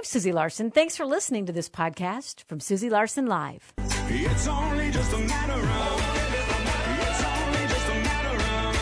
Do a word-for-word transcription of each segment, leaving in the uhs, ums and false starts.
I'm Susie Larson. Thanks for listening to this podcast from Susie Larson Live. It's only just a matter of It's only just a matter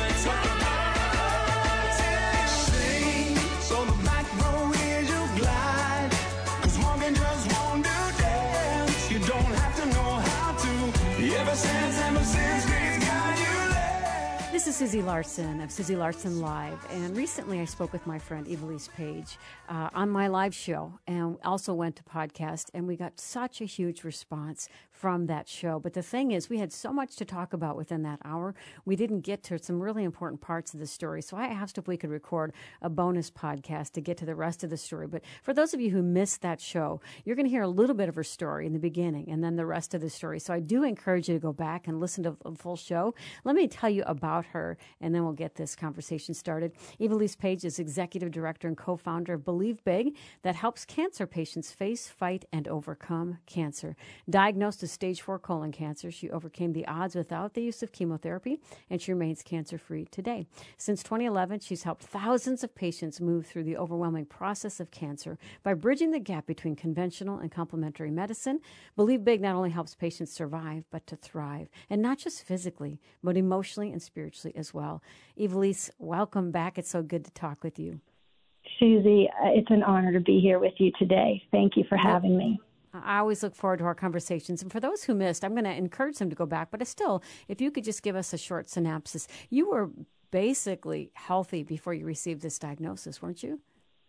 of Sing, so the back row is your glide. 'Cause walking just won't do dance. You don't have to know how to. Ever since, ever since we've got you left. This is Susie Larson of Susie Larson Live, and recently I spoke with my friend Evilise Page uh, on my live show, and also went to podcast, and we got such a huge response from that show. But the thing is, we had so much to talk about within that hour, we didn't get to some really important parts of the story. So I asked if we could record a bonus podcast to get to the rest of the story. But for those of you who missed that show, you're going to hear a little bit of her story in the beginning and then the rest of the story. So I do encourage you to go back and listen to the full show. Let me tell you about her, and then we'll get this conversation started. Evilise Page is executive director and co-founder of Believe Big, that helps cancer patients face, fight, and overcome cancer. Diagnosed with stage four colon cancer, she overcame the odds without the use of chemotherapy, and she remains cancer-free today. Since twenty eleven, she's helped thousands of patients move through the overwhelming process of cancer by bridging the gap between conventional and complementary medicine. Believe Big not only helps patients survive, but to thrive, and not just physically, but emotionally and spiritually as well. Evilise, welcome back. It's so good to talk with you. Susie, it's an honor to be here with you today. Thank you for having me. I always look forward to our conversations. And for those who missed, I'm going to encourage them to go back. But still, if you could just give us a short synopsis. You were basically healthy before you received this diagnosis, weren't you?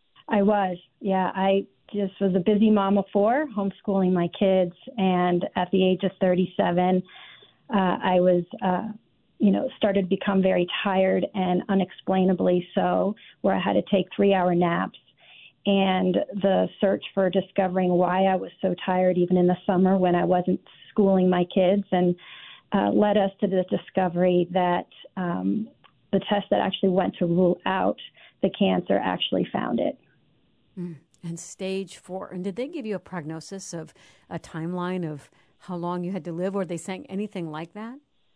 I was. Yeah, I just was a busy mom of four, homeschooling my kids. And at the age of thirty-seven, uh, I was, uh, you know, started to become very tired, and unexplainably so, where I had to take three-hour naps. And the search for discovering why I was so tired, even in the summer when I wasn't schooling my kids, and uh, led us to the discovery that um, the test that actually went to rule out the cancer actually found it. Mm. And stage four. And did they give you a prognosis of a timeline of how long you had to live, or they saying anything like that?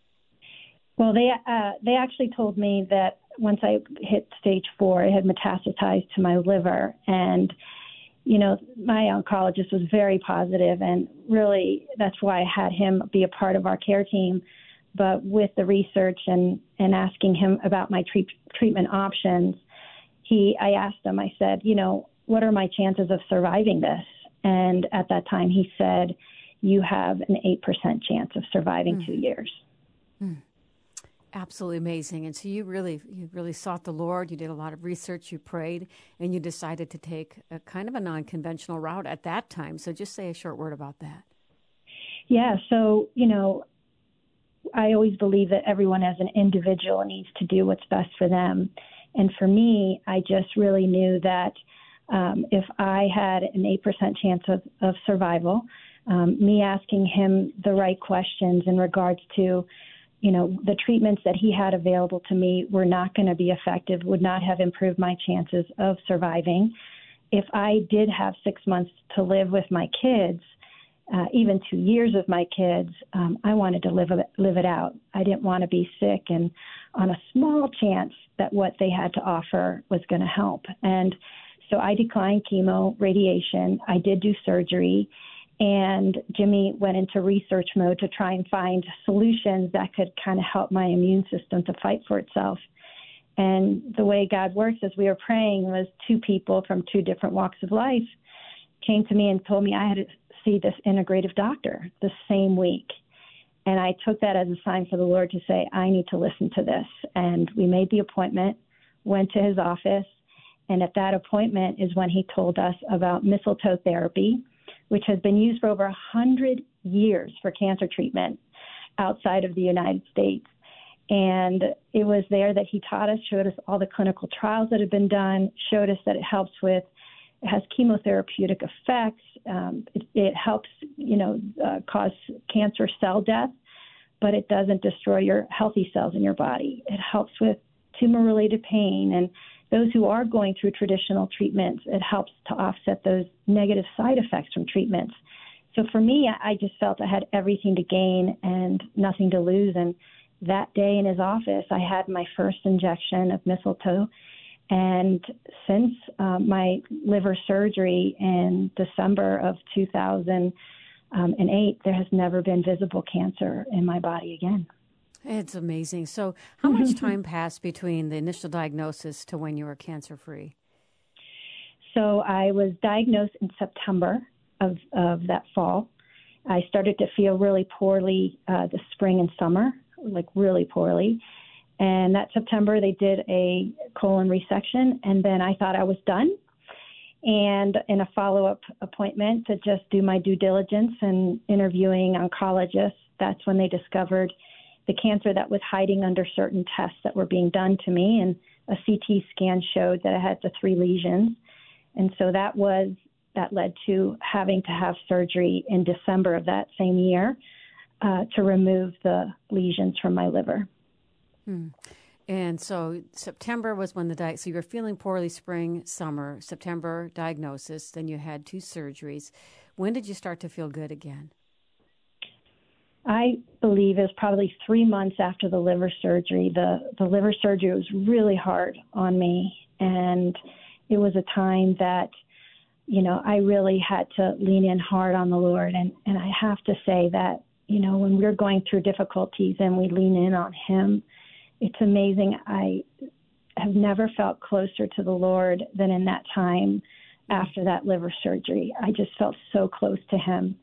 Well, they uh, they actually told me that once I hit stage four, it had metastasized to my liver. And, you know, my oncologist was very positive, and really that's why I had him be a part of our care team. But with the research and, and asking him about my treat, treatment options, he I asked him, I said, you know, what are my chances of surviving this? And at that time he said, you have an eight percent chance of surviving mm. two years. Mm. Absolutely amazing. And so you really, you really sought the Lord. You did a lot of research. You prayed, and you decided to take a kind of a non-conventional route at that time. So just say a short word about that. Yeah. So, you know, I always believe that everyone as an individual needs to do what's best for them. And for me, I just really knew that um, if I had an eight percent chance of, of survival, um, me asking him the right questions in regards to, you know, the treatments that he had available to me were not going to be effective, would not have improved my chances of surviving. If I did have six months to live with my kids, uh, even two years with my kids, um, I wanted to live it, live it out. I didn't want to be sick and on a small chance that what they had to offer was going to help. And so I declined chemo, radiation. I did do surgery. And Jimmy went into research mode to try and find solutions that could kind of help my immune system to fight for itself. And the way God works as we were praying was two people from two different walks of life came to me and told me I had to see this integrative doctor the same week. And I took that as a sign for the Lord to say, I need to listen to this. And we made the appointment, went to his office. And at that appointment is when he told us about mistletoe therapy, which has been used for over one hundred years for cancer treatment outside of the United States. And it was there that he taught us, showed us all the clinical trials that have been done, showed us that it helps with, it has chemotherapeutic effects. Um, it, it helps, you know, uh, cause cancer cell death, but it doesn't destroy your healthy cells in your body. It helps with tumor-related pain, and those who are going through traditional treatments, it helps to offset those negative side effects from treatments. So for me, I just felt I had everything to gain and nothing to lose. And that day in his office, I had my first injection of mistletoe. And since uh, my liver surgery in December of two thousand eight, there has never been visible cancer in my body again. It's amazing. So how much time passed between the initial diagnosis to when you were cancer-free? So I was diagnosed in September of, of that fall. I started to feel really poorly uh, the spring and summer, like really poorly. And that September, they did a colon resection, and then I thought I was done. And in a follow-up appointment to just do my due diligence and interviewing oncologists, that's when they discovered the cancer that was hiding under certain tests that were being done to me. And a C T scan showed that I had the three lesions. And so that was, that led to having to have surgery in December of that same year uh, to remove the lesions from my liver. Hmm. And so September was when the di- so you were feeling poorly spring, summer, September diagnosis, then you had two surgeries. When did you start to feel good again? I believe it was probably three months after the liver surgery. The, the liver surgery was really hard on me, and it was a time that, you know, I really had to lean in hard on the Lord. And, and I have to say that, you know, when we're going through difficulties and we lean in on Him, it's amazing. I have never felt closer to the Lord than in that time after that liver surgery. I just felt so close to Him.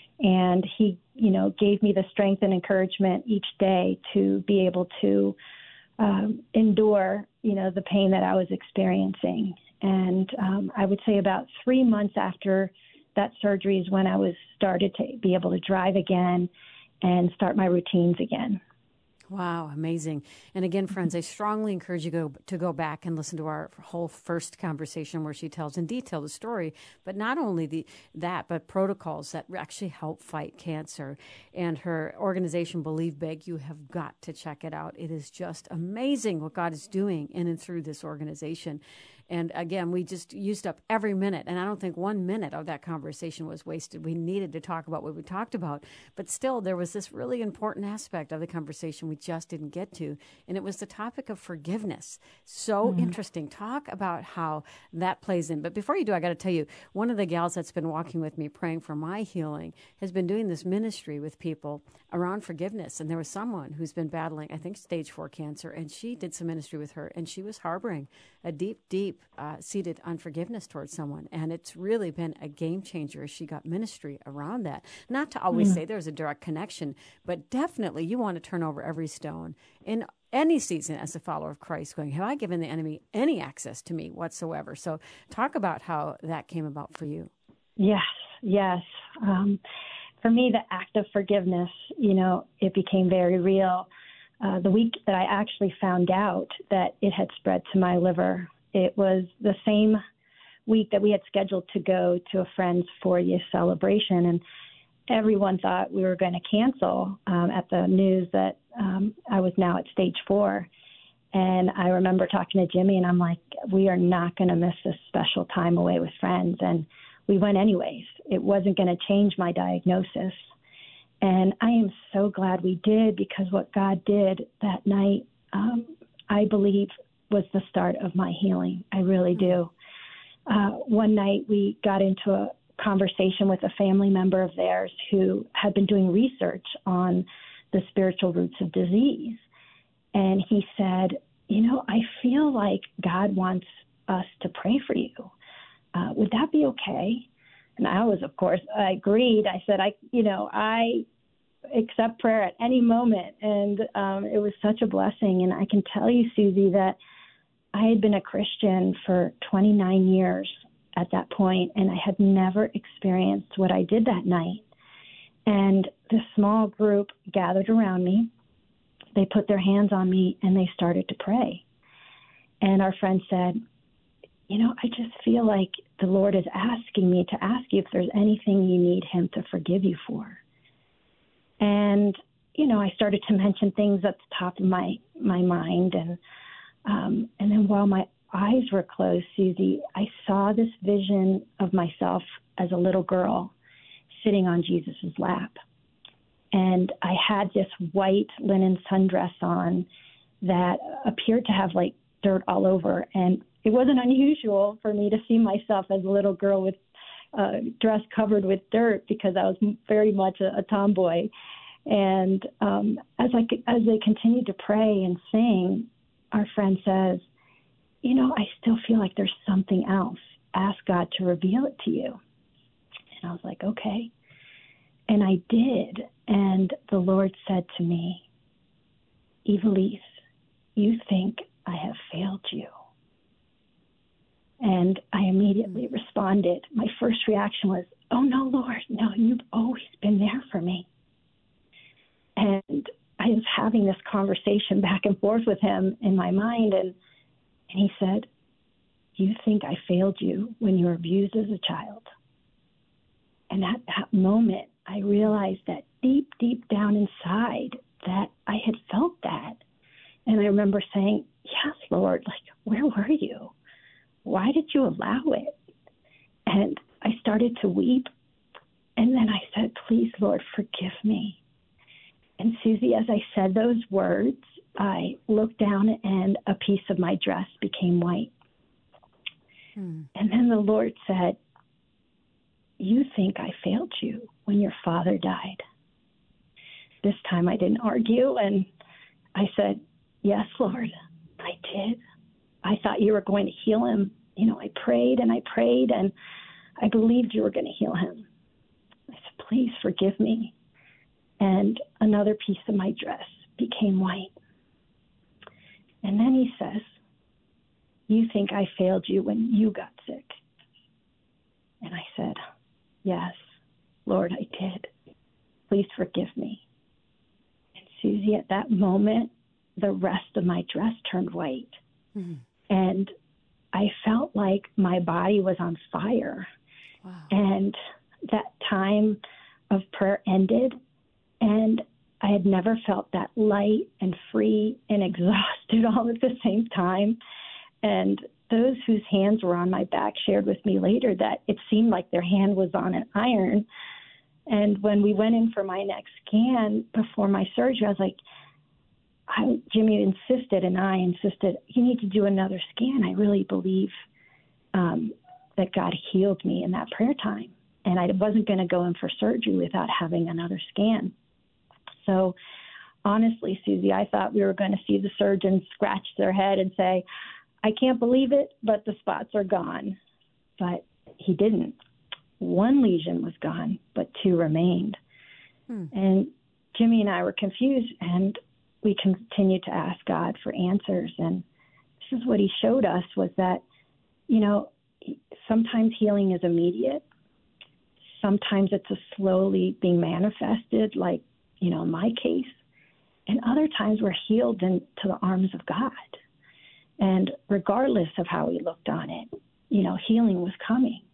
And He, you know, gave me the strength and encouragement each day to be able to um, endure, you know, the pain that I was experiencing. And um, I would say about three months after that surgery is when I was started to be able to drive again and start my routines again. Wow, amazing. And again, friends, I strongly encourage you go, to go back and listen to our whole first conversation where she tells in detail the story, but not only the that, but protocols that actually help fight cancer. And her organization, Believe Big, you have got to check it out. It is just amazing what God is doing in and through this organization. And again, we just used up every minute, and I don't think one minute of that conversation was wasted. We needed to talk about what we talked about, but still there was this really important aspect of the conversation we just didn't get to, and it was the topic of forgiveness. So mm-hmm. interesting. Talk about how that plays in. But before you do, I got to tell you, one of the gals that's been walking with me, praying for my healing, has been doing this ministry with people around forgiveness, and there was someone who's been battling, I think, stage four cancer, and she did some ministry with her, and she was harboring a deep, deep Uh, seated unforgiveness towards someone. And it's really been a game changer as she got ministry around that. Not to always mm. say there's a direct connection, but definitely you want to turn over every stone in any season as a follower of Christ, going, have I given the enemy any access to me whatsoever? So talk about how that came about for you. Yes, yes. Um, for me, the act of forgiveness, you know, it became very real. Uh, the week that I actually found out that it had spread to my liver, it was the same week that we had scheduled to go to a friend's fortieth celebration, and everyone thought we were going to cancel um, at the news that um, I was now at stage four. And I remember talking to Jimmy, and I'm like, we are not going to miss this special time away with friends. And we went anyways. It wasn't going to change my diagnosis. And I am so glad we did, because what God did that night, um, I believe, was the start of my healing. I really do. Uh, one night we got into a conversation with a family member of theirs who had been doing research on the spiritual roots of disease. And he said, you know, I feel like God wants us to pray for you. Uh, would that be okay? And I was, of course, I agreed. I said, I, you know, I accept prayer at any moment. And um, it was such a blessing. And I can tell you, Susie, that I had been a Christian for twenty-nine years at that point, and I had never experienced what I did that night. And this small group gathered around me. They put their hands on me, and they started to pray. And our friend said, you know, I just feel like the Lord is asking me to ask you if there's anything you need Him to forgive you for. And, you know, I started to mention things at the top of my, my mind, and Um, and then while my eyes were closed, Susie, I saw this vision of myself as a little girl sitting on Jesus's lap. And I had this white linen sundress on that appeared to have like dirt all over. And it wasn't unusual for me to see myself as a little girl with uh, dress covered with dirt because I was very much a, a tomboy. And um, as I as they continued to pray and sing, our friend says, you know, I still feel like there's something else. Ask God to reveal it to you. And I was like, okay. And I did. And the Lord said to me, Evilise, you think I have failed you. And I immediately responded. My first reaction was, oh, no, Lord, no, you've always been there for me. And I was having this conversation back and forth with him in my mind, and, and he said, you think I failed you when you were abused as a child. And at that moment, I realized that deep, deep down inside that I had felt that. And I remember saying, yes, Lord, like, where were you? Why did you allow it? And I started to weep. And then I said, please, Lord, forgive me. And Susie, as I said those words, I looked down and a piece of my dress became white. Hmm. And then the Lord said, you think I failed you when your father died. This time I didn't argue, and I said, yes, Lord, I did. I thought you were going to heal him. You know, I prayed and I prayed, and I believed you were going to heal him. I said, please forgive me. And another piece of my dress became white. And then he says, you think I failed you when you got sick. And I said, yes, Lord, I did. Please forgive me. And Susie, at that moment, the rest of my dress turned white. Mm-hmm. And I felt like my body was on fire. Wow. And that time of prayer ended, and I had never felt that light and free and exhausted all at the same time. And those whose hands were on my back shared with me later that it seemed like their hand was on an iron. And when we went in for my next scan before my surgery, I was like, I, Jimmy insisted and I insisted, you need to do another scan. I really believe um, that God healed me in that prayer time. And I wasn't going to go in for surgery without having another scan. So honestly, Susie, I thought we were going to see the surgeon scratch their head and say, I can't believe it, but the spots are gone. But he didn't. One lesion was gone, but two remained. Hmm. And Jimmy and I were confused, and we continued to ask God for answers. And this is what he showed us was that, you know, sometimes healing is immediate. Sometimes it's a slowly being manifested, like, you know, in my case. And other times we're healed into the arms of God. And regardless of how we looked on it, you know, healing was coming.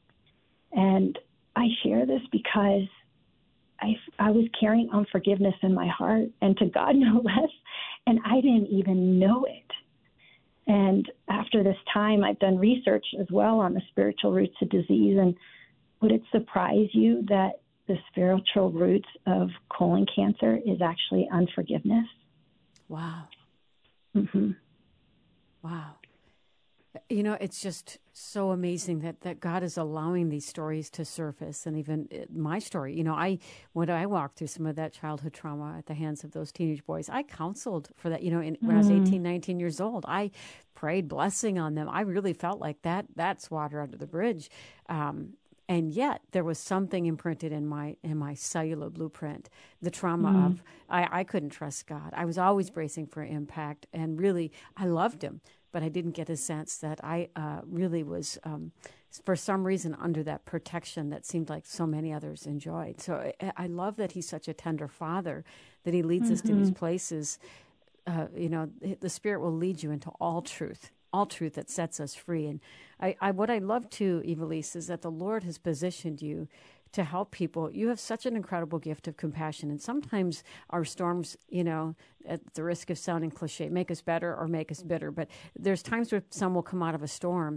And I share this because I, I was carrying unforgiveness in my heart, and to God no less, and I didn't even know it. And after this time, I've done research as well on the spiritual roots of disease, and would it surprise you that the spiritual roots of colon cancer is actually unforgiveness? Wow. Mm-hmm. Wow. You know, it's just so amazing that, that God is allowing these stories to surface. And even my story, you know, I when I walked through some of that childhood trauma at the hands of those teenage boys, I counseled for that, you know, in, when mm. I was eighteen, nineteen years old. I prayed blessing on them. I really felt like that that's water under the bridge. Um, and yet there was something imprinted in my in my cellular blueprint, the trauma mm. of I, I couldn't trust God. I was always bracing for impact. And really, I loved him. But I didn't get a sense that I uh, really was, um, for some reason, under that protection that seemed like so many others enjoyed. So I, I love that he's such a tender father, that he leads mm-hmm. us to these places. Uh, you know, the Spirit will lead you into all truth, all truth that sets us free. And I, I what I love, too, Ivilise, is that the Lord has positioned you to help people. You have such an incredible gift of compassion. And sometimes our storms, you know, at the risk of sounding cliche, make us better or make us bitter. But there's times where some will come out of a storm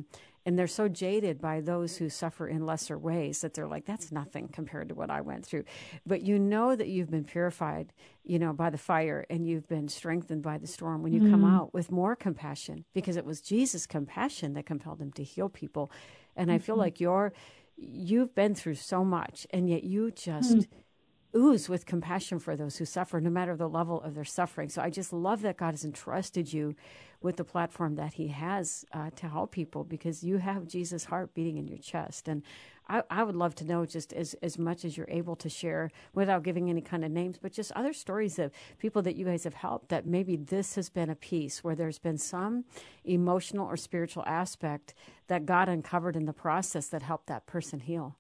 and they're so jaded by those who suffer in lesser ways that they're like, that's nothing compared to what I went through. But you know that you've been purified, you know, by the fire, and you've been strengthened by the storm when you mm. come out with more compassion, because it was Jesus' compassion that compelled him to heal people. And mm-hmm. I feel like you're, you've been through so much, and yet you just mm. ooze with compassion for those who suffer, no matter the level of their suffering. So I just love that God has entrusted you with the platform that he has uh, to help people, because you have Jesus' heart beating in your chest. And I, I would love to know, just as, as much as you're able to share, without giving any kind of names, but just other stories of people that you guys have helped, that maybe this has been a piece where there's been some emotional or spiritual aspect that God uncovered in the process that helped that person heal.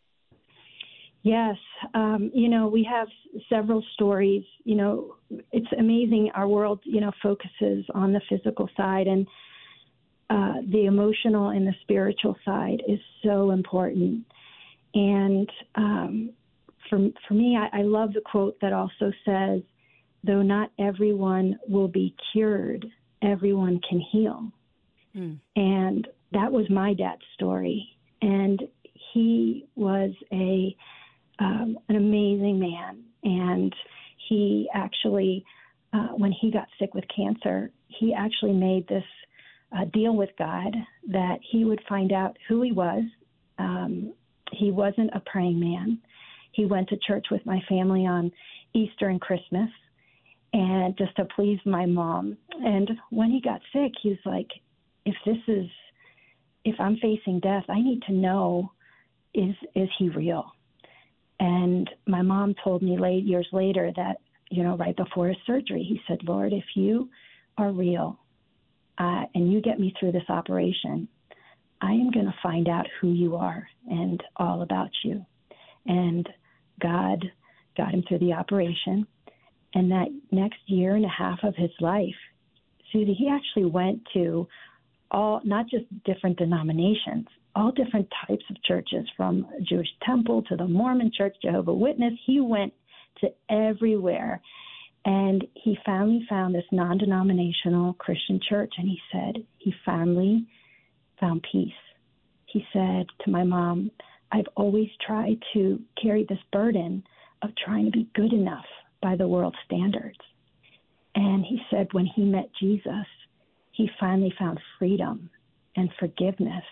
Yes. Um, you know, we have several stories. You know, it's amazing. Our world, you know, focuses on the physical side, and uh, the emotional and the spiritual side is so important. And um, for, for me, I, I love the quote that also says, though not everyone will be cured, everyone can heal. Mm. And that was my dad's story. And he was a Um, an amazing man, and he actually, uh, when he got sick with cancer, he actually made this uh, deal with God that he would find out who he was. Um, he wasn't a praying man. He went to church with my family on Easter and Christmas, and just to please my mom. And when he got sick, he was like, if this is, if I'm facing death, I need to know, is is he real? And my mom told me late years later that, you know, right before his surgery, he said, Lord, if you are real uh, and you get me through this operation, I am going to find out who you are and all about you. And God got him through the operation. And that next year and a half of his life, Susie, he actually went to all, not just different denominations, all different types of churches, from a Jewish temple to the Mormon church, Jehovah's Witness. He went to everywhere. And he finally found this non-denominational Christian church, and he said he finally found peace. He said to my mom, I've always tried to carry this burden of trying to be good enough by the world's standards. And he said when he met Jesus, he finally found freedom and forgiveness.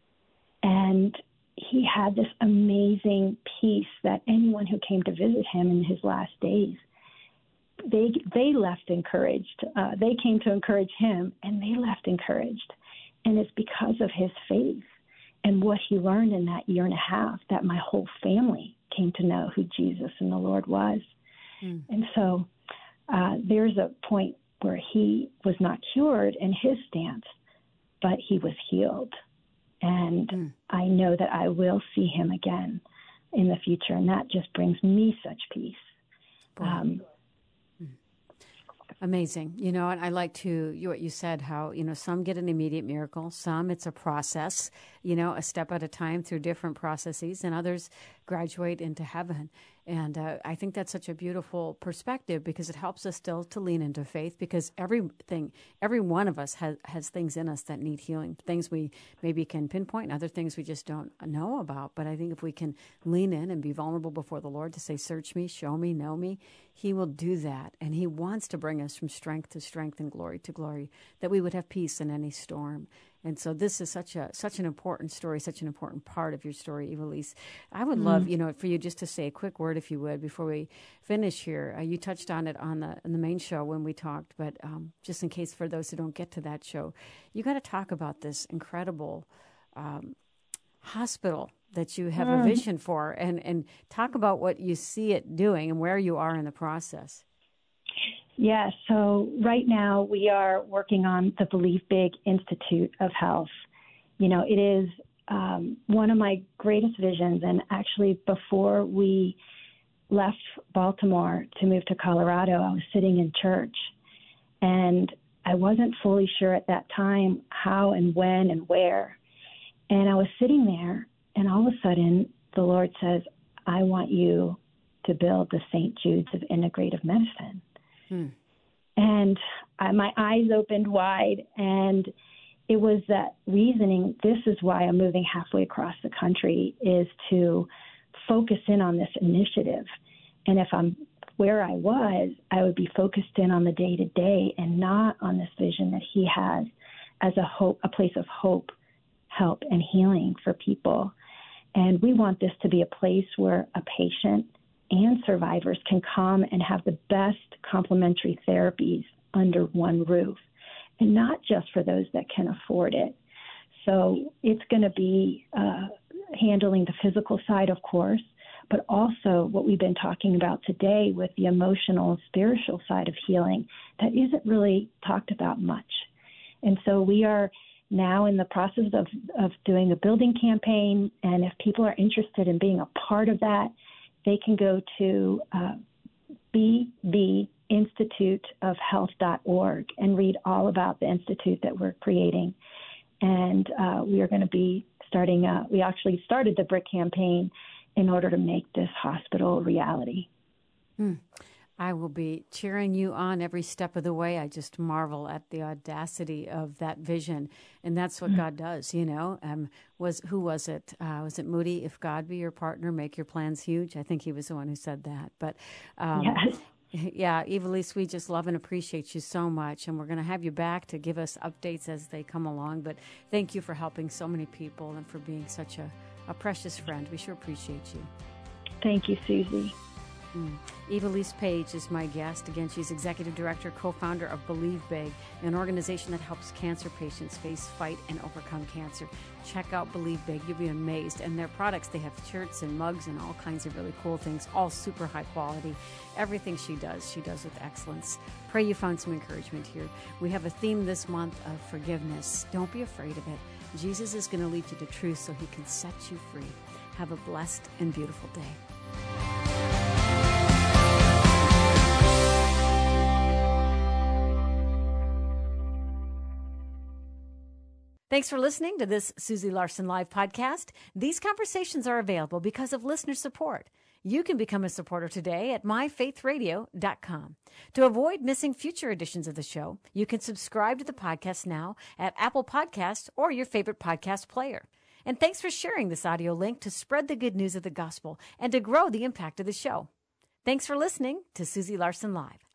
And he had this amazing peace that anyone who came to visit him in his last days, they they left encouraged. Uh, they came to encourage him, and they left encouraged. And it's because of his faith and what he learned in that year and a half that my whole family came to know who Jesus and the Lord was. Mm. And so uh, there's a point where he was not cured in his stance, but he was healed. And mm. I know that I will see him again in the future, and that just brings me such peace. Um, Amazing. You know, and I like to, you, what you said, how, you know, some get an immediate miracle, some it's a process, you know, a step at a time through different processes, and others graduate into heaven. And uh, I think that's such a beautiful perspective, because it helps us still to lean into faith, because everything, every one of us has, has things in us that need healing, things we maybe can pinpoint, other things we just don't know about. But I think if we can lean in and be vulnerable before the Lord to say, search me, show me, know me, he will do that. And he wants to bring us from strength to strength and glory to glory, that we would have peace in any storm. And so this is such a such an important story, such an important part of your story, Ivelisse. I would mm. love, you know, for you just to say a quick word, if you would, before we finish here. Uh, you touched on it on the on the main show when we talked, but um, just in case for those who don't get to that show, you got to talk about this incredible um, hospital that you have mm. a vision for, and, and talk about what you see it doing and where you are in the process. Yeah, so right now we are working on the Believe Big Institute of Health. You know, it is um, one of my greatest visions, and actually before we left Baltimore to move to Colorado, I was sitting in church, and I wasn't fully sure at that time how and when and where. And I was sitting there, and all of a sudden the Lord says, I want you to build the Saint Jude's of Integrative Medicine. Hmm. And I, my eyes opened wide, and it was that reasoning, this is why I'm moving halfway across the country, is to focus in on this initiative. And if I'm where I was, I would be focused in on the day-to-day and not on this vision that he has as a hope, a place of hope, help, and healing for people. And we want this to be a place where a patient and survivors can come and have the best complementary therapies under one roof, and not just for those that can afford it. So it's going to be uh, handling the physical side, of course, but also what we've been talking about today with the emotional and spiritual side of healing that isn't really talked about much. And so we are now in the process of, of doing a building campaign, and if people are interested in being a part of that, they can go to uh, b b institute of health dot org and read all about the institute that we're creating. And uh, we are going to be starting, uh, we actually started the BRIC campaign in order to make this hospital a reality. Hmm. I will be cheering you on every step of the way. I just marvel at the audacity of that vision, and that's what mm-hmm. God does. You know, um, was who was it? Uh, was it Moody? If God be your partner, make your plans huge. I think he was the one who said that. But um, yes. Yeah, Ivelisse, we just love and appreciate you so much, and we're going to have you back to give us updates as they come along. But thank you for helping so many people and for being such a, a precious friend. We sure appreciate you. Thank you, Susie. Mm. Ivelisse Page is my guest. Again, she's executive director, co-founder of Believe Big, an organization that helps cancer patients face, fight, and overcome cancer. Check out Believe Big. You'll be amazed. And their products, they have shirts and mugs and all kinds of really cool things, all super high quality. Everything she does, she does with excellence. Pray you found some encouragement here. We have a theme this month of forgiveness. Don't be afraid of it. Jesus is going to lead you to truth so he can set you free. Have a blessed and beautiful day. Thanks for listening to this Susie Larson Live podcast. These conversations are available because of listener support. You can become a supporter today at my faith radio dot com. To avoid missing future editions of the show, you can subscribe to the podcast now at Apple Podcasts or your favorite podcast player. And thanks for sharing this audio link to spread the good news of the gospel and to grow the impact of the show. Thanks for listening to Susie Larson Live.